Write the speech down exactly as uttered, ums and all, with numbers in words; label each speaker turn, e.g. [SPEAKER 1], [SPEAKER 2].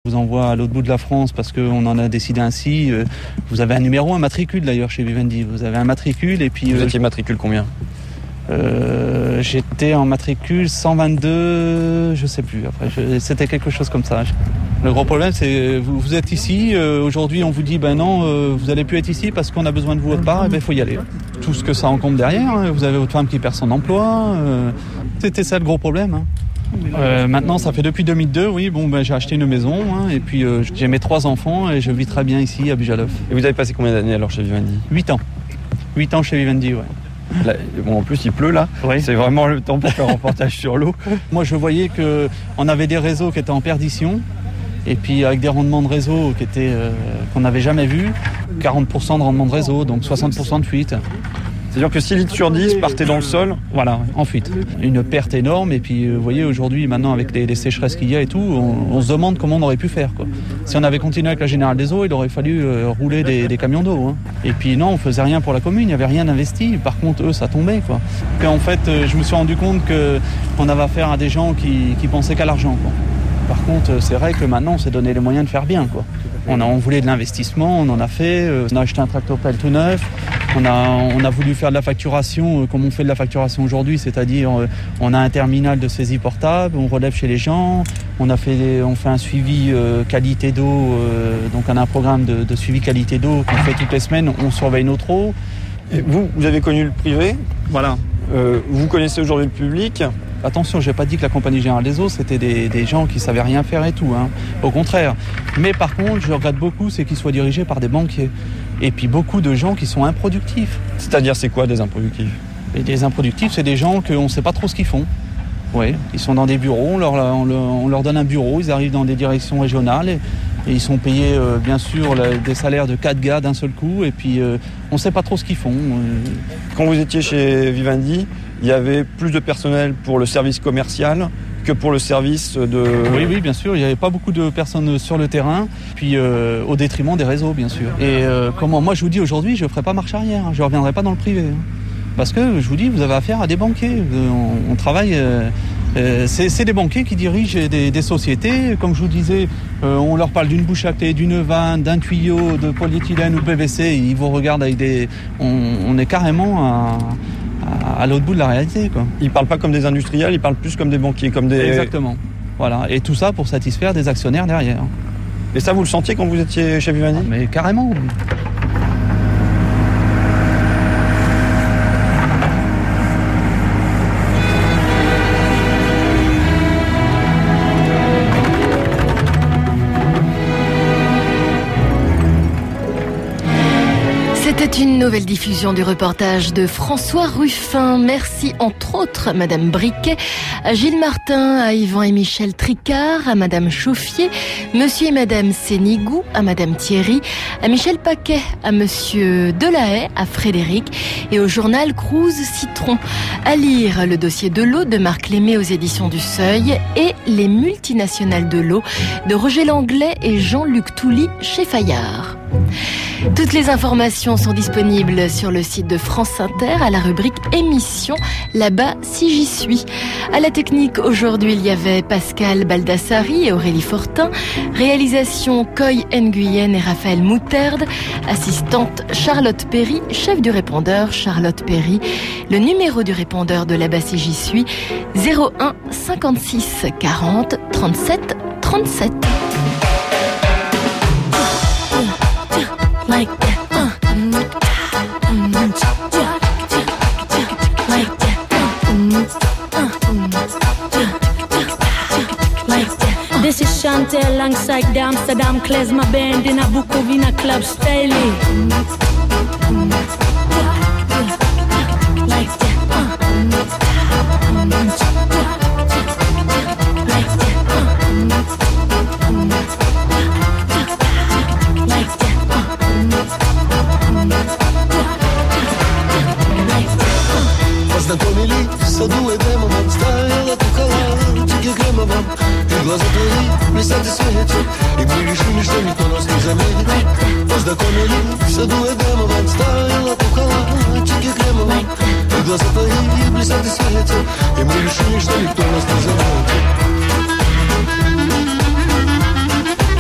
[SPEAKER 1] Je vous envoie à l'autre bout de la France parce qu'on en a décidé ainsi. Vous avez un numéro, un matricule d'ailleurs chez Vivendi. Vous avez un matricule et puis...
[SPEAKER 2] Vous euh, étiez matricule combien ?
[SPEAKER 1] euh, J'étais en matricule cent vingt-deux, je sais plus. Après, je, c'était quelque chose comme ça. Le gros problème, c'est vous, vous êtes ici. Euh, aujourd'hui, on vous dit ben non, euh, vous allez plus être ici parce qu'on a besoin de vous autre part. Et ben il faut y aller. Tout ce que ça encombre derrière. Hein. Vous avez votre femme qui perd son emploi. Euh, c'était ça le gros problème. Hein. Euh, maintenant, ça fait depuis deux mille deux, oui, bon, ben, j'ai acheté une maison hein, et puis euh, j'ai mes trois enfants et je vis très bien ici à Bujalov.
[SPEAKER 2] Et vous avez passé combien d'années alors chez Vivendi ?
[SPEAKER 1] Huit ans. Huit ans chez Vivendi, ouais.
[SPEAKER 2] Là, bon, en plus, il pleut là. Oui. C'est vraiment le temps pour faire un reportage sur l'eau.
[SPEAKER 1] Moi, je voyais qu'on avait des réseaux qui étaient en perdition et puis avec des rendements de réseau qui étaient, euh, qu'on n'avait jamais vus. quarante pour cent de rendement de réseau, donc soixante pour cent de fuite.
[SPEAKER 2] C'est-à-dire que six litres sur dix partaient dans le sol ?
[SPEAKER 1] Voilà, en fuite. Une perte énorme. Et puis, vous voyez, aujourd'hui, maintenant, avec les, les sécheresses qu'il y a et tout, on, on se demande comment on aurait pu faire, quoi. Si on avait continué avec la Générale des Eaux, il aurait fallu euh, rouler des, des camions d'eau. Hein. Et puis, non, on faisait rien pour la commune, il n'y avait rien investi. Par contre, eux, ça tombait, quoi. Et en fait, je me suis rendu compte que, qu'on avait affaire à des gens qui, qui pensaient qu'à l'argent, quoi. Par contre, c'est vrai que maintenant, on s'est donné les moyens de faire bien, quoi. On, a, on voulait de l'investissement, on en a fait, euh, on a acheté un tractopelle tout neuf, on a, on a voulu faire de la facturation euh, comme on fait de la facturation aujourd'hui, c'est-à-dire euh, on a un terminal de saisie portable, on relève chez les gens, on, a fait, on fait un suivi euh, qualité d'eau, euh, donc on a un programme de, de suivi qualité d'eau qu'on fait toutes les semaines, on surveille notre eau.
[SPEAKER 2] Et vous, vous avez connu le privé ?
[SPEAKER 1] Voilà.
[SPEAKER 2] Euh, vous connaissez aujourd'hui le public ?
[SPEAKER 1] Attention, j'ai pas dit que la Compagnie Générale des Eaux, c'était des, des gens qui savaient rien faire et tout, hein. Au contraire. Mais par contre, je regrette beaucoup, c'est qu'ils soient dirigés par des banquiers. Et puis beaucoup de gens qui sont improductifs.
[SPEAKER 2] C'est-à-dire, c'est quoi des improductifs ?
[SPEAKER 1] Et des improductifs, c'est des gens qu'on ne sait pas trop ce qu'ils font. Oui, ils sont dans des bureaux, on leur, on, leur, on leur donne un bureau, ils arrivent dans des directions régionales et, et ils sont payés, euh, bien sûr, la, des salaires de quatre gars d'un seul coup. Et puis, euh, on ne sait pas trop ce qu'ils font.
[SPEAKER 2] Quand vous étiez chez Vivendi, il y avait plus de personnel pour le service commercial que pour le service de...
[SPEAKER 1] Oui, oui, bien sûr. Il n'y avait pas beaucoup de personnes sur le terrain, puis euh, au détriment des réseaux, bien sûr. Et euh, comment moi, je vous dis aujourd'hui, je ne ferai pas marche arrière. Je ne reviendrai pas dans le privé. Hein. Parce que, je vous dis, vous avez affaire à des banquiers. On, on travaille... Euh, euh, c'est, c'est des banquiers qui dirigent des, des sociétés. Comme je vous disais, euh, on leur parle d'une bouche à clé, d'une vanne, d'un tuyau, de polyéthylène ou P V C. Ils vous regardent avec des... On, on est carrément... à, à l'autre bout de la réalité, quoi.
[SPEAKER 2] Ils parlent pas comme des industriels, ils parlent plus comme des banquiers, comme des...
[SPEAKER 1] Exactement. Voilà. Et tout ça pour satisfaire des actionnaires derrière.
[SPEAKER 2] Et ça, vous le sentiez quand vous étiez chez Vivendi ?
[SPEAKER 1] Mais carrément.
[SPEAKER 3] C'était une nouvelle diffusion du reportage de François Ruffin. Merci entre autres à Madame Briquet, à Gilles Martin, à Yvan et Michel Tricard, à Madame Chauffier, Monsieur et Madame Sénigou, à Madame Thierry, à Michel Paquet, à Monsieur Delahaye, à Frédéric et au journal Cruz Citron. À lire le dossier de l'eau de Marc Lémé aux éditions du Seuil et les multinationales de l'eau de Roger Langlais et Jean-Luc Touly chez Fayard. Toutes les informations sont disponibles sur le site de France Inter à la rubrique émission, là-bas si j'y suis. À la technique aujourd'hui, il y avait Pascal Baldassari et Aurélie Fortin, réalisation Coy Nguyen et Raphaël Mouterde, assistante Charlotte Perry, chef du répondeur Charlotte Perry. Le numéro du répondeur de là-bas si j'y suis, zéro un cinquante-six quarante trente-sept trente-sept. Like that, uh, like that, like that. This is Chantel alongside the Amsterdam Klezmer band in a Bukovina club style. Like that, uh, like that,
[SPEAKER 4] Познакомились в саду Эдемовом, стояла кукола, тики кремовом, и глаза твои блестят и светят, и мы решили, что никто нас не заметит. Познакомились в саду Эдемовом, стояла кукола, тики кремовом, и глаза твои блестят и светят, и мы решили, что никто нас не заметит.